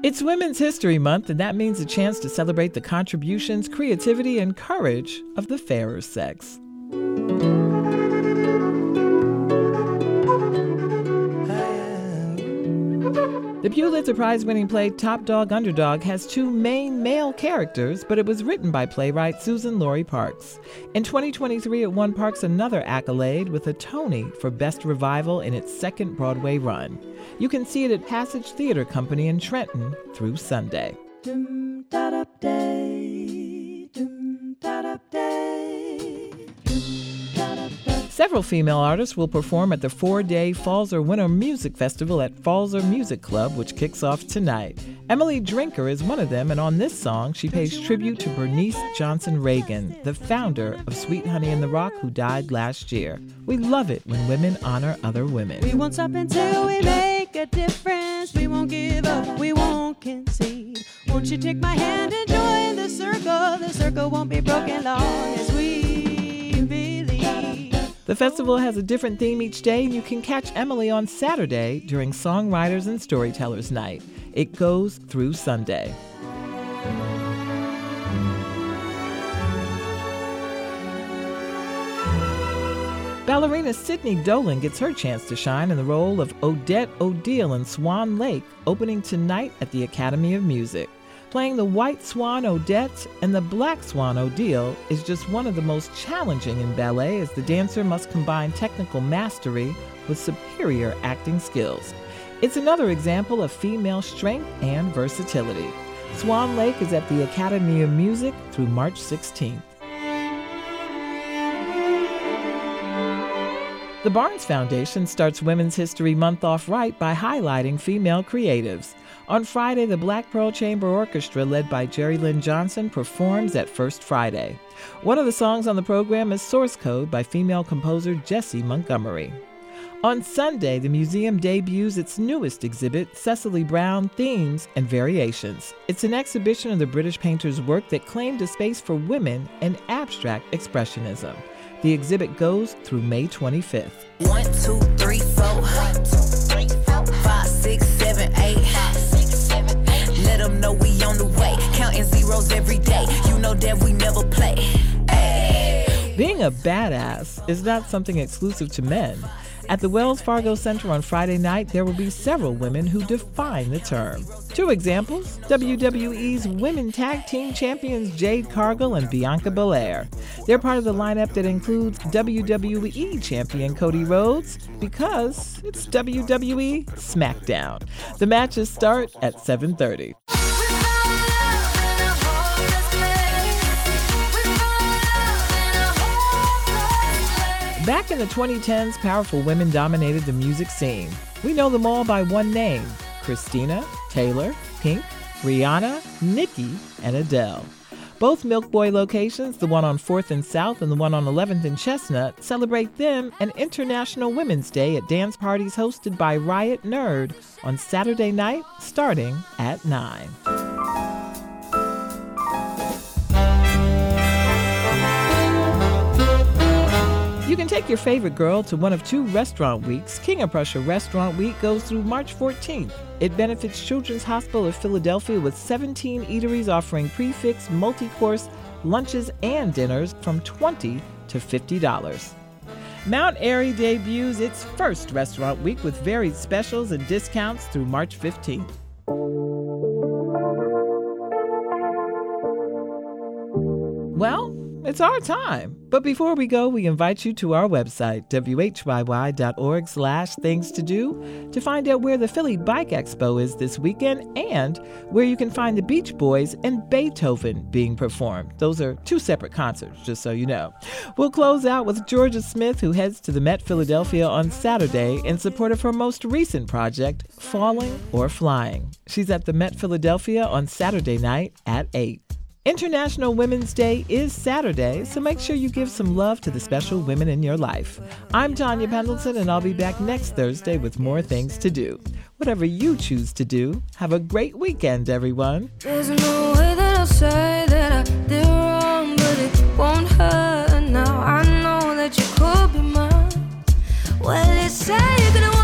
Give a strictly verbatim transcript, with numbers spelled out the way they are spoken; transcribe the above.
It's Women's History Month, and that means a chance to celebrate the contributions, creativity, and courage of the fairer sex. The Pulitzer Prize-winning play Top Dog Underdog has two main male characters, but it was written by playwright Susan Laurie Parks. In twenty twenty-three, it won Parks another accolade with a Tony for Best Revival in its second Broadway run. You can see it at Passage Theater Company in Trenton through Sunday. Several female artists will perform at the four-day Falzer Winter Music Festival at Falzer Music Club, which kicks off tonight. Emily Drinker is one of them, and on this song, she pays tribute to Bernice Johnson Reagan, the founder of Sweet Honey in the Rock, who died last year. We love it when women honor other women. We won't stop until we make a difference. We won't give up, we won't concede. Won't you take my hand and join the circle? The circle won't be broken long as we believe. The festival has a different theme each day, and you can catch Emily on Saturday during Songwriters and Storytellers Night. It goes through Sunday. Ballerina Sydney Dolan gets her chance to shine in the role of Odette O'Deal in Swan Lake, opening tonight at the Academy of Music. Playing the white swan Odette and the black swan Odile is just one of the most challenging in ballet, as the dancer must combine technical mastery with superior acting skills. It's another example of female strength and versatility. Swan Lake is at the Academy of Music through March sixteenth. The Barnes Foundation starts Women's History Month off right by highlighting female creatives. On Friday, the Black Pearl Chamber Orchestra, led by Jerry Lynn Johnson, performs at First Friday. One of the songs on the program is Source Code by female composer Jessie Montgomery. On Sunday, the museum debuts its newest exhibit, Cecily Brown Themes and Variations. It's an exhibition of the British painter's work that claimed a space for women and abstract expressionism. The exhibit goes through May twenty-fifth. One, two, three, four. Five, six, seven, eight. Let them know we on the way. Counting zeros every day. You know that we never play. Ay. Being a badass is not something exclusive to men. At the Wells Fargo Center on Friday night, there will be several women who define the term. Two examples, W W E's Women Tag Team Champions Jade Cargill and Bianca Belair. They're part of the lineup that includes W W E Champion Cody Rhodes, because it's W W E SmackDown. The matches start at seven thirty. Back in the twenty tens, powerful women dominated the music scene. We know them all by one name: Christina, Taylor, Pink, Rihanna, Nicki, and Adele. Both Milk Boy locations, the one on fourth and South and the one on eleventh and Chestnut, celebrate them and International Women's Day at dance parties hosted by Riot Nerd on Saturday night starting at nine. You can take your favorite girl to one of two restaurant weeks. King of Prussia Restaurant Week goes through March fourteenth. It benefits Children's Hospital of Philadelphia with seventeen eateries offering prix-fixe, multi-course lunches and dinners from twenty dollars to fifty dollars. Mount Airy debuts its first restaurant week with varied specials and discounts through March fifteenth. Well, it's our time. But before we go, we invite you to our website, W H Y Y dot org slash things to do, to find out where the Philly Bike Expo is this weekend and where you can find the Beach Boys and Beethoven being performed. Those are two separate concerts, just so you know. We'll close out with Georgia Smith, who heads to the Met Philadelphia on Saturday in support of her most recent project, Falling or Flying. She's at the Met Philadelphia on Saturday night at eight. International Women's Day is Saturday, so make sure you give some love to the special women in your life. I'm Tanya Pendleton, and I'll be back next Thursday with more things to do. Whatever you choose to do, have a great weekend, everyone. There's no way that I'll say that I did wrong, but it won't hurt now. I know that you could be mine. Well, it's say you're gonna